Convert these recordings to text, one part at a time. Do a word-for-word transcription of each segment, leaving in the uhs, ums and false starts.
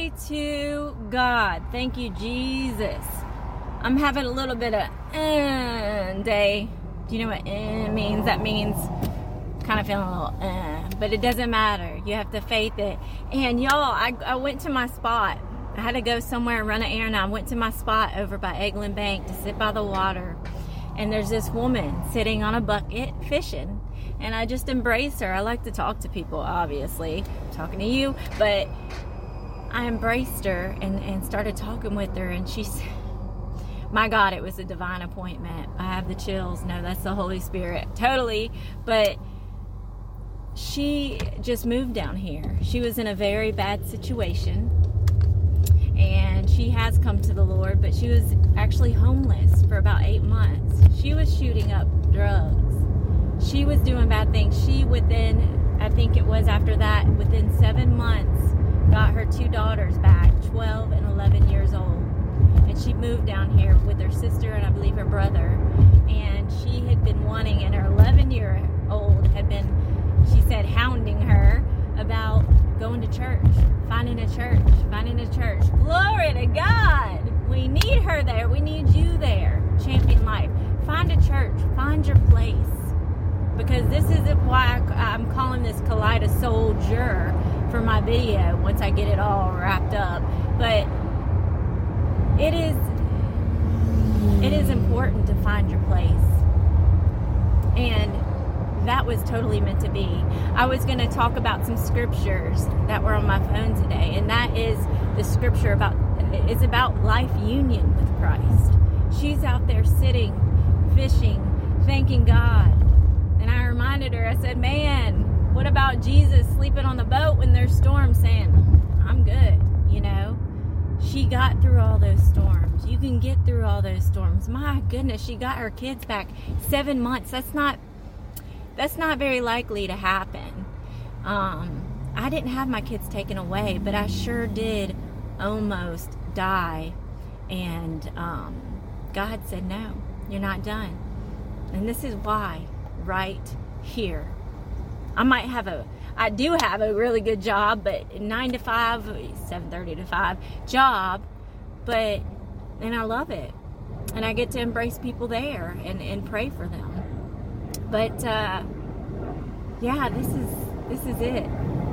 Glory to God. Thank you, Jesus. I'm having a little bit of uh, day. Do you know what uh, means? That means kind of feeling a little uh, but it doesn't matter. You have to faith it. And y'all, I, I went to my spot. I had to go somewhere and run an errand. I went to my spot over by Eglin Bank to sit by the water. And there's this woman sitting on a bucket fishing. And I just embrace her. I like to talk to people, obviously. I'm talking to you. But I embraced her and, and started talking with her. And she said, my God, it was a divine appointment. I have the chills. No, that's the Holy Spirit. Totally. But she just moved down here. She was in a very bad situation. And she has come to the Lord, but she was actually homeless for about eight months. She was shooting up drugs. She was doing bad things. She, within, I think it was after that, within seven months, got her two daughters back, twelve and eleven years old. And she moved down here with her sister and I believe her brother. And she had been wanting, and her eleven-year-old had been, she said, hounding her about going to church, finding a church, finding a church. Glory to God. We need her there. We need you there. Champion Life. Find a church. Find your place. Because this is why I, I'm calling this Kaleidos Soldier for my video once I get it all wrapped up. But it is, it is important to find your place. And that was totally meant to be. I was going to talk about some scriptures that were on my phone today, and that is the scripture about, it's about life union with Christ. She's out there sitting, fishing, thanking God. And I reminded her, I said, man, what about Jesus sleeping on the boat when there's storms, saying, I'm good, you know? She got through all those storms. You can get through all those storms. My goodness, she got her kids back seven months. That's not That's not very likely to happen. Um, I didn't have my kids taken away, but I sure did almost die. And um, God said, no, you're not done. And this is why, right here. I might have a, I do have a really good job, but nine to five, seven thirty to five job, but, and I love it. And I get to embrace people there and, and pray for them. But, uh, yeah, this is, this is it.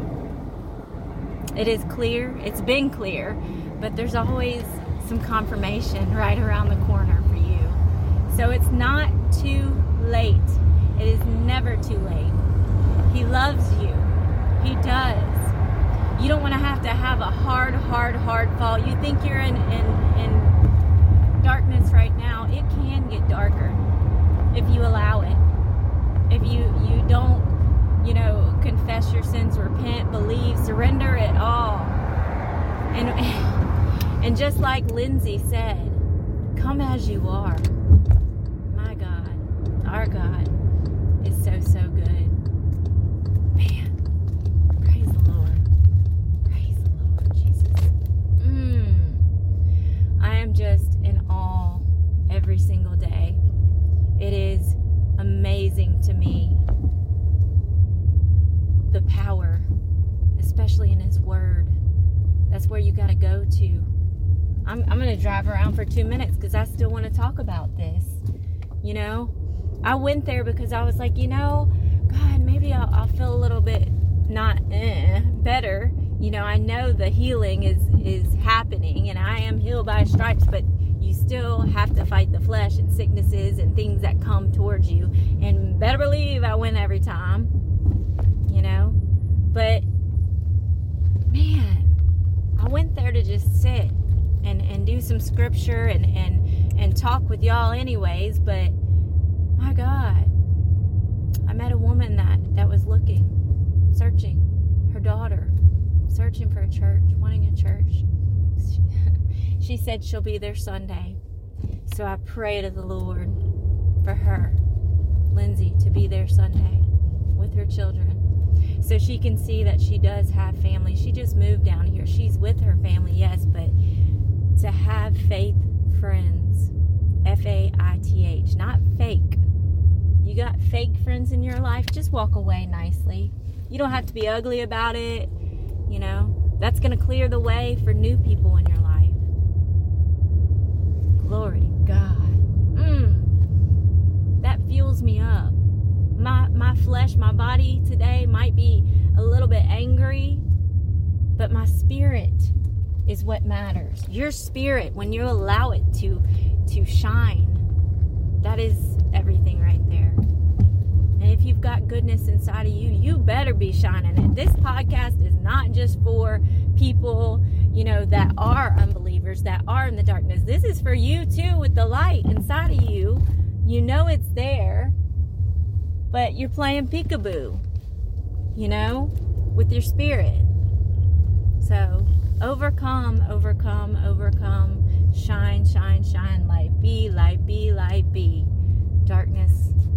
It is clear. It's been clear, but there's always some confirmation right around the corner for you. So it's not too late. It is never too late. He loves you. He does. You don't want to have to have a hard, hard, hard fall. You think you're in, in, in darkness right now. It can get darker if you allow it. If you, you don't, you know, confess your sins, repent, believe, surrender it all. And, and just like Lindsay said, come as you are. My God, our God is so, so good. Man, praise the Lord. Praise the Lord, Jesus. Mm. I am just in awe every single day. It is amazing to me, the power, especially in His Word. That's where you got to go to. I'm, I'm going to drive around for two minutes because I still want to talk about this. You know, I went there because I was like, you know, God, maybe I'll, I'll feel a little bit not eh, better. You know, I know the healing is, is happening and I am healed by His stripes, but you still have to fight the flesh and sicknesses and things that come towards you. And better believe I win every time, you know. But, man, I went there to just sit and, and do some scripture and, and, and talk with y'all anyways. But, my God, I met a woman that, that was looking, searching, her daughter, searching for a church, wanting a church. She said she'll be there Sunday. So I pray to the Lord for her, Lindsay, to be there Sunday with her children. So she can see that she does have family. She just moved down here. She's with her family, yes, but to have faith friends, F A I T H, not fake. You got fake friends in your life, just walk away nicely. You don't have to be ugly about it, you know. That's going to clear the way for new people in your life. Glory to God. Mm, that fuels me up. My, my flesh, my body today might be a little bit angry, but my spirit is what matters. Your spirit, when you allow it to, to shine, that is everything right there. And if you've got goodness inside of you, you better be shining it. This podcast is not just for people, you know, that are unbelievers, that are in the darkness. This is for you too, with the light inside of you. You know it's there, but you're playing peekaboo, you know, with your spirit. So overcome, overcome, overcome. Shine, shine, shine. Light be, light be, light be. Darkness